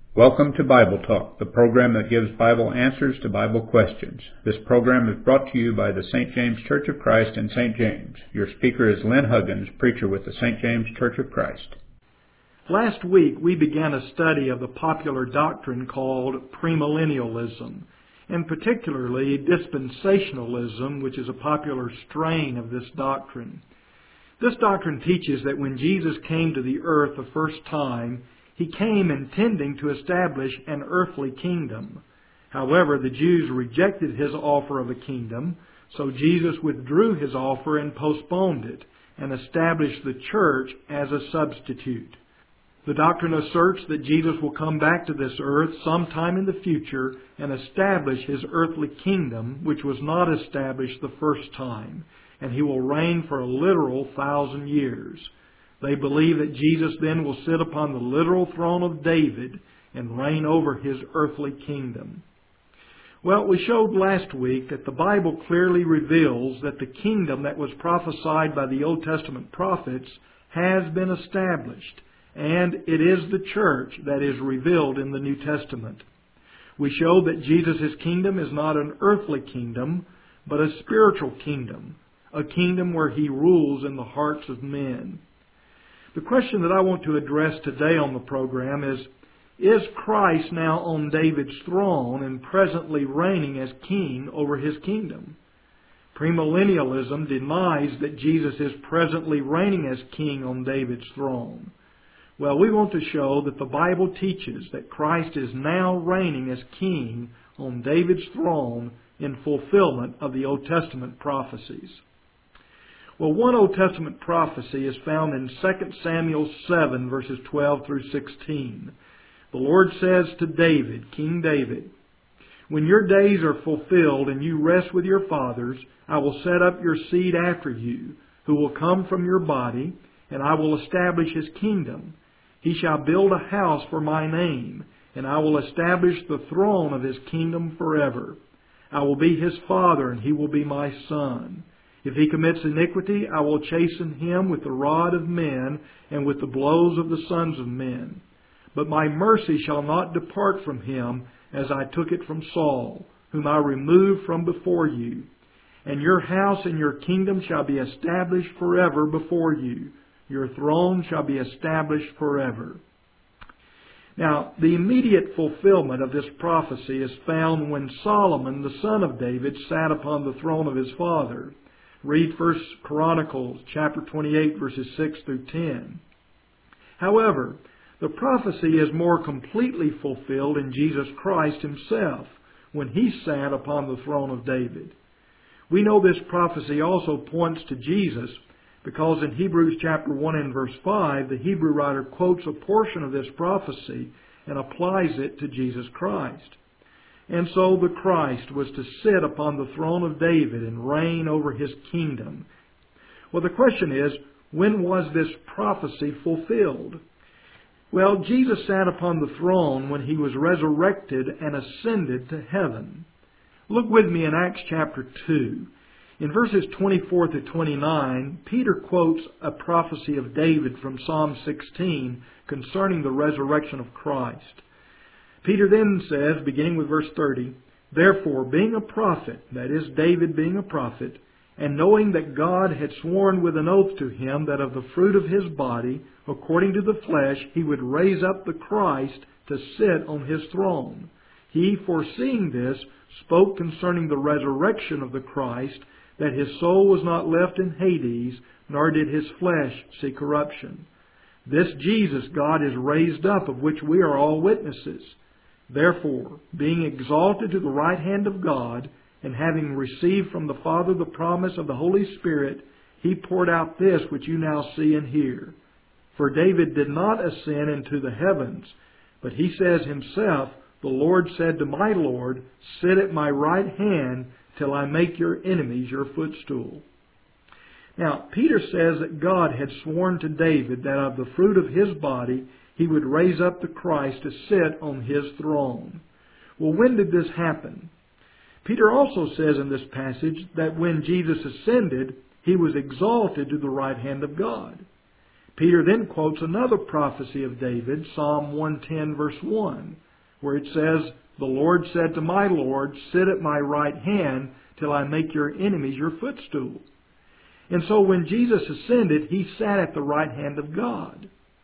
Welcome to Bible Talk, the program that gives Bible answers to Bible questions. This program is brought to you by the St. James Church of Christ in St. James. Your speaker is Lynn Huggins, preacher with the St. James Church of Christ. Last week we began a study of the popular doctrine called premillennialism, and particularly dispensationalism, which is a popular strain of this doctrine. This doctrine teaches that when Jesus came to the earth the first time, He came intending to establish an earthly kingdom. However, the Jews rejected His offer of a kingdom, so Jesus withdrew His offer and postponed it, and established the church as a substitute. The doctrine asserts that Jesus will come back to this earth sometime in the future and establish His earthly kingdom, which was not established the first time, and He will reign for a literal 1,000 years. They believe that Jesus then will sit upon the literal throne of David and reign over His earthly kingdom. Well, we showed last week that the Bible clearly reveals that the kingdom that was prophesied by the Old Testament prophets has been established, and it is the church that is revealed in the New Testament. We showed that Jesus' kingdom is not an earthly kingdom, but a spiritual kingdom, a kingdom where He rules in the hearts of men. The question that I want to address today on the program is Christ now on David's throne and presently reigning as king over His kingdom? Premillennialism denies that Jesus is presently reigning as king on David's throne. Well, we want to show that the Bible teaches that Christ is now reigning as king on David's throne in fulfillment of the Old Testament prophecies. Well, one Old Testament prophecy is found in 2 Samuel 7, verses 12 through 16. The Lord says to David, King David, "When your days are fulfilled and you rest with your fathers, I will set up your seed after you, who will come from your body, and I will establish his kingdom. He shall build a house for my name, and I will establish the throne of his kingdom forever. I will be his father, and he will be my son. If he commits iniquity, I will chasten him with the rod of men and with the blows of the sons of men. But my mercy shall not depart from him, as I took it from Saul, whom I removed from before you. And your house and your kingdom shall be established forever before you. Your throne shall be established forever." Now, the immediate fulfillment of this prophecy is found when Solomon, the son of David, sat upon the throne of his father. Read 1 Chronicles chapter 28, verses 6 through 10. However, the prophecy is more completely fulfilled in Jesus Christ Himself when He sat upon the throne of David. We know this prophecy also points to Jesus because in Hebrews chapter 1 and verse 5, the Hebrew writer quotes a portion of this prophecy and applies it to Jesus Christ. And so the Christ was to sit upon the throne of David and reign over His kingdom. Well, the question is, when was this prophecy fulfilled? Well, Jesus sat upon the throne when He was resurrected and ascended to heaven. Look with me in Acts chapter 2. In verses 24 to 29, Peter quotes a prophecy of David from Psalm 16 concerning the resurrection of Christ. Peter then says, beginning with verse 30, "Therefore, being a prophet," that is, David being a prophet, "and knowing that God had sworn with an oath to him that of the fruit of his body, according to the flesh, He would raise up the Christ to sit on His throne. He, foreseeing this, spoke concerning the resurrection of the Christ, that His soul was not left in Hades, nor did His flesh see corruption. This Jesus God is raised up, of which we are all witnesses. Therefore, being exalted to the right hand of God, and having received from the Father the promise of the Holy Spirit, He poured out this which you now see and hear. For David did not ascend into the heavens, but he says himself, The Lord said to my Lord, Sit at my right hand till I make your enemies your footstool." Now, Peter says that God had sworn to David that of the fruit of his body He would raise up the Christ to sit on His throne. Well, when did this happen? Peter also says in this passage that when Jesus ascended, He was exalted to the right hand of God. Peter then quotes another prophecy of David, Psalm 110, verse 1, where it says, "The Lord said to my Lord, sit at my right hand till I make your enemies your footstool." And so when Jesus ascended, He sat at the right hand of God.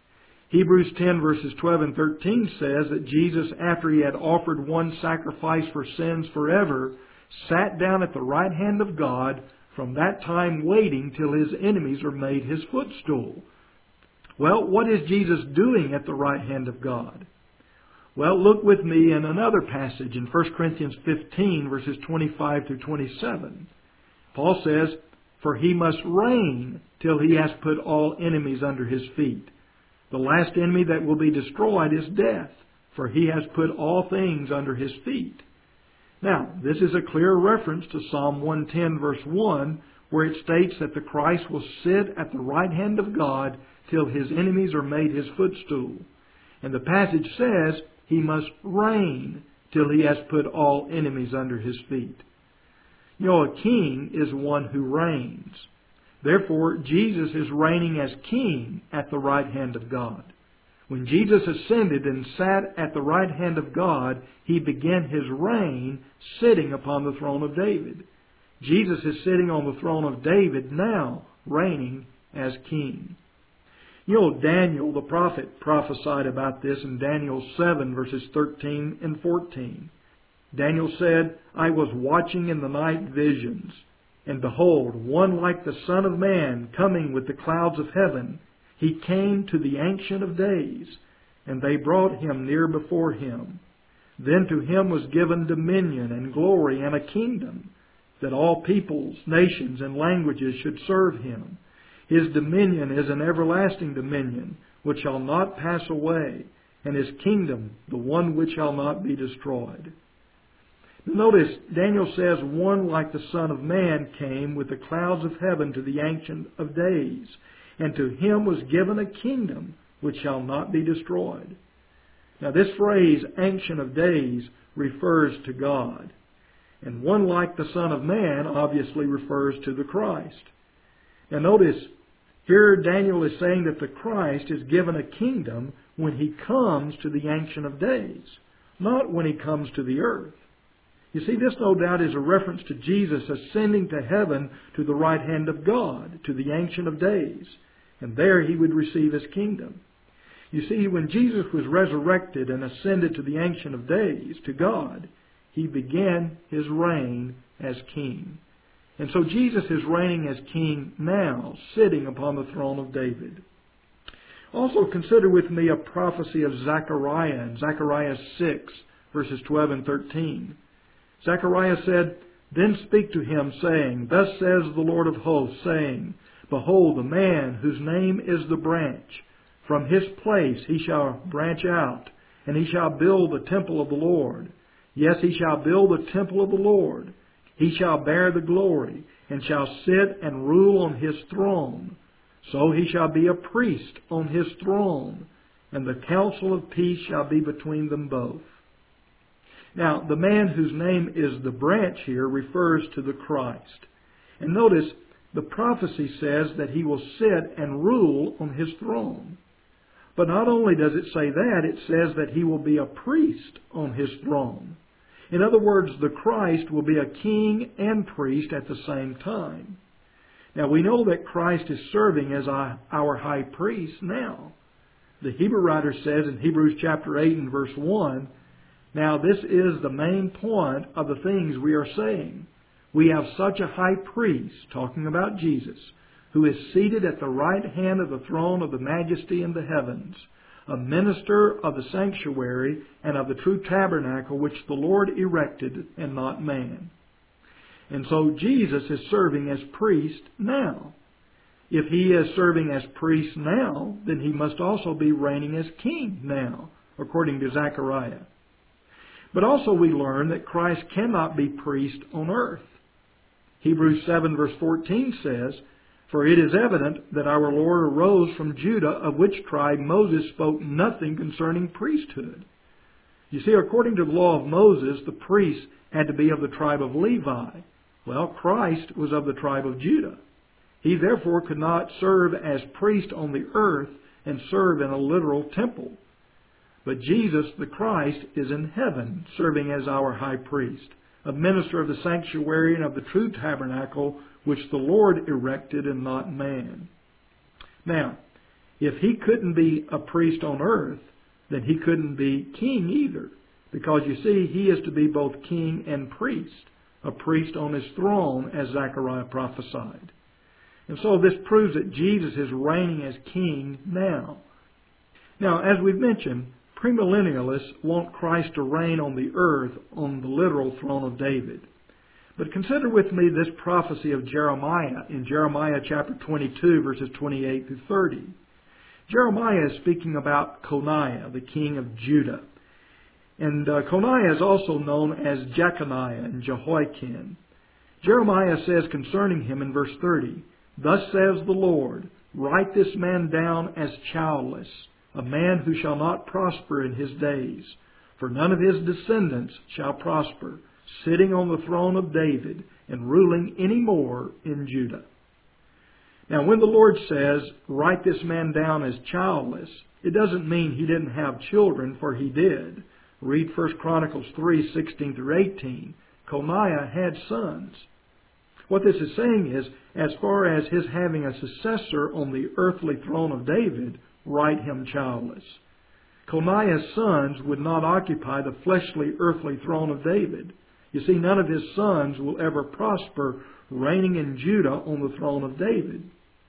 Hebrews 10 verses 12 and 13 says that Jesus, after He had offered one sacrifice for sins forever, sat down at the right hand of God, from that time waiting till His enemies are made His footstool. Well, what is Jesus doing at the right hand of God? Well, look with me in another passage in 1 Corinthians 15 verses 25 through 27. Paul says, "For He must reign till He has put all enemies under His feet. The last enemy that will be destroyed is death, for He has put all things under His feet." Now, this is a clear reference to Psalm 110 verse 1, where it states that the Christ will sit at the right hand of God till His enemies are made His footstool. And the passage says He must reign till He has put all enemies under His feet. You know, a king is one who reigns. Therefore, Jesus is reigning as king at the right hand of God. When Jesus ascended and sat at the right hand of God, He began His reign sitting upon the throne of David. Jesus is sitting on the throne of David now, reigning as king. You know, Daniel the prophet prophesied about this in Daniel 7 verses 13 and 14. Daniel said, "I was watching in the night visions, and behold, one like the Son of Man coming with the clouds of heaven. He came to the Ancient of Days, and they brought Him near before Him. Then to Him was given dominion and glory and a kingdom, that all peoples, nations, and languages should serve Him. His dominion is an everlasting dominion, which shall not pass away, and His kingdom the one which shall not be destroyed." Notice, Daniel says, one like the Son of Man came with the clouds of heaven to the Ancient of Days, and to Him was given a kingdom which shall not be destroyed. Now this phrase, Ancient of Days, refers to God. And one like the Son of Man obviously refers to the Christ. Now notice, here Daniel is saying that the Christ is given a kingdom when He comes to the Ancient of Days, not when He comes to the earth. You see, this no doubt is a reference to Jesus ascending to heaven to the right hand of God, to the Ancient of Days, and there He would receive His kingdom. You see, when Jesus was resurrected and ascended to the Ancient of Days, to God, He began His reign as King. And so Jesus is reigning as King now, sitting upon the throne of David. Also consider with me a prophecy of Zechariah in Zechariah 6, verses 12 and 13. Zechariah said, "Then speak to him, saying, Thus says the Lord of hosts, saying, Behold, the man whose name is the branch. From his place he shall branch out, and he shall build the temple of the Lord. Yes, he shall build the temple of the Lord. He shall bear the glory, and shall sit and rule on his throne. So he shall be a priest on his throne, and the counsel of peace shall be between them both." Now, the man whose name is the branch here refers to the Christ. And notice, the prophecy says that He will sit and rule on His throne. But not only does it say that, it says that He will be a priest on His throne. In other words, the Christ will be a king and priest at the same time. Now, we know that Christ is serving as our high priest now. The Hebrew writer says in Hebrews chapter 8 and verse 1, "Now this is the main point of the things we are saying. We have such a high priest," talking about Jesus, "who is seated at the right hand of the throne of the majesty in the heavens, a minister of the sanctuary and of the true tabernacle which the Lord erected and not man." And so Jesus is serving as priest now. If He is serving as priest now, then He must also be reigning as king now, according to Zechariah. But also we learn that Christ cannot be priest on earth. Hebrews 7 verse 14 says, "For it is evident that our Lord arose from Judah, of which tribe Moses spoke nothing concerning priesthood." You see, according to the law of Moses, the priests had to be of the tribe of Levi. Well, Christ was of the tribe of Judah. He therefore could not serve as priest on the earth and serve in a literal temple. But Jesus, the Christ, is in heaven, serving as our high priest, a minister of the sanctuary and of the true tabernacle, which the Lord erected and not man. Now, if he couldn't be a priest on earth, then he couldn't be king either. Because you see, he is to be both king and priest, a priest on his throne, as Zechariah prophesied. And so this proves that Jesus is reigning as king now. Now, as we've mentioned, premillennialists want Christ to reign on the earth on the literal throne of David. But consider with me this prophecy of Jeremiah in Jeremiah chapter 22, verses 28 through 30. Jeremiah is speaking about Coniah, the king of Judah. And Coniah is also known as Jeconiah and Jehoiakim. Jeremiah says concerning him in verse 30, "Thus says the Lord, write this man down as childless, a man who shall not prosper in his days. For none of his descendants shall prosper, sitting on the throne of David and ruling any more in Judah." Now, when the Lord says, write this man down as childless, it doesn't mean he didn't have children, for he did. Read 1 Chronicles 3:16 through 18. Coniah had sons. What this is saying is, as far as his having a successor on the earthly throne of David, write him childless. Coniah's sons would not occupy the fleshly earthly throne of David. You see, none of his sons will ever prosper reigning in Judah on the throne of David.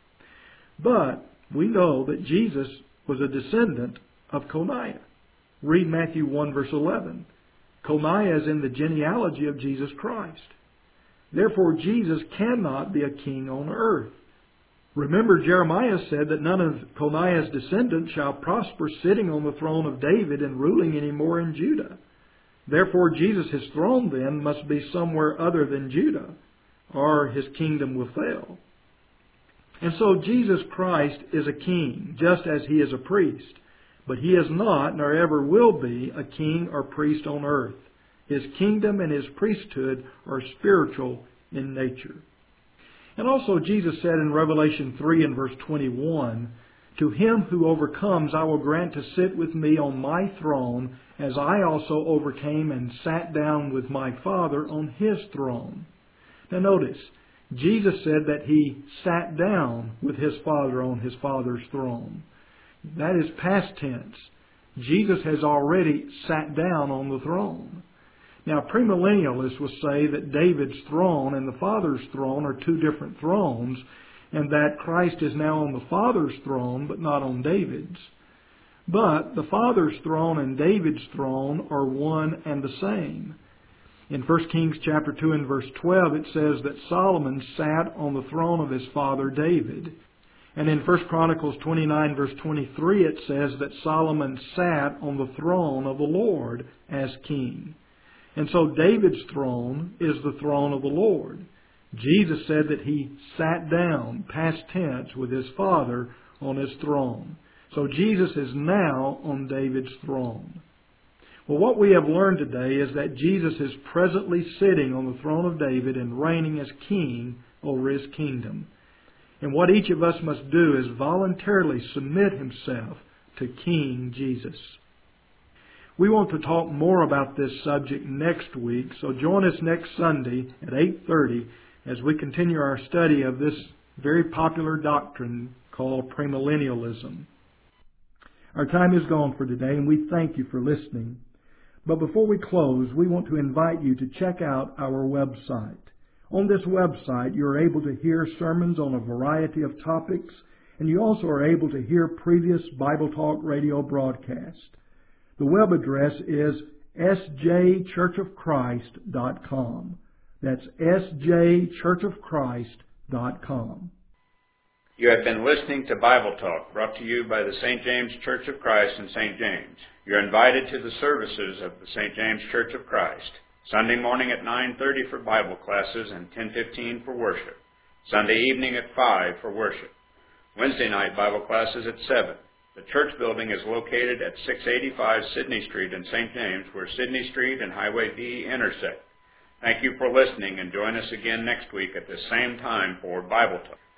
But we know that Jesus was a descendant of Coniah. Read Matthew 1 verse 11. Coniah is in the genealogy of Jesus Christ. Therefore, Jesus cannot be a king on earth. Remember, Jeremiah said that none of Coniah's descendants shall prosper sitting on the throne of David and ruling any more in Judah. Therefore, Jesus' throne then must be somewhere other than Judah, or his kingdom will fail. And so Jesus Christ is a king, just as he is a priest. But he is not, nor ever will be, a king or priest on earth. His kingdom and his priesthood are spiritual in nature. And also Jesus said in Revelation 3 and verse 21, "To him who overcomes I will grant to sit with me on my throne, as I also overcame and sat down with my Father on his throne." Now notice, Jesus said that he sat down with his Father on his Father's throne. That is past tense. Jesus has already sat down on the throne. Now, premillennialists will say that David's throne and the Father's throne are two different thrones, and that Christ is now on the Father's throne, but not on David's. But the Father's throne and David's throne are one and the same. In 1 Kings chapter 2 and verse 12, it says that Solomon sat on the throne of his father David. And in 1 Chronicles 29 verse 23, it says that Solomon sat on the throne of the Lord as king. And so David's throne is the throne of the Lord. Jesus said that he sat down, past tense, with his Father on his throne. So Jesus is now on David's throne. Well, what we have learned today is that Jesus is presently sitting on the throne of David and reigning as king over his kingdom. And what each of us must do is voluntarily submit himself to King Jesus. We want to talk more about this subject next week, so join us next Sunday at 8:30 as we continue our study of this very popular doctrine called premillennialism. Our time is gone for today, and we thank you for listening. But before we close, we want to invite you to check out our website. On this website, you are able to hear sermons on a variety of topics, and you also are able to hear previous Bible Talk radio broadcasts. The web address is sjchurchofchrist.com. That's sjchurchofchrist.com. You have been listening to Bible Talk, brought to you by the St. James Church of Christ in St. James. You're invited to the services of the St. James Church of Christ. Sunday morning at 9:30 for Bible classes and 10:15 for worship. Sunday evening at 5 for worship. Wednesday night Bible classes at 7. The church building is located at 685 Sydney Street in St. James, where Sydney Street and Highway B intersect. Thank you for listening, and join us again next week at the same time for Bible Talk.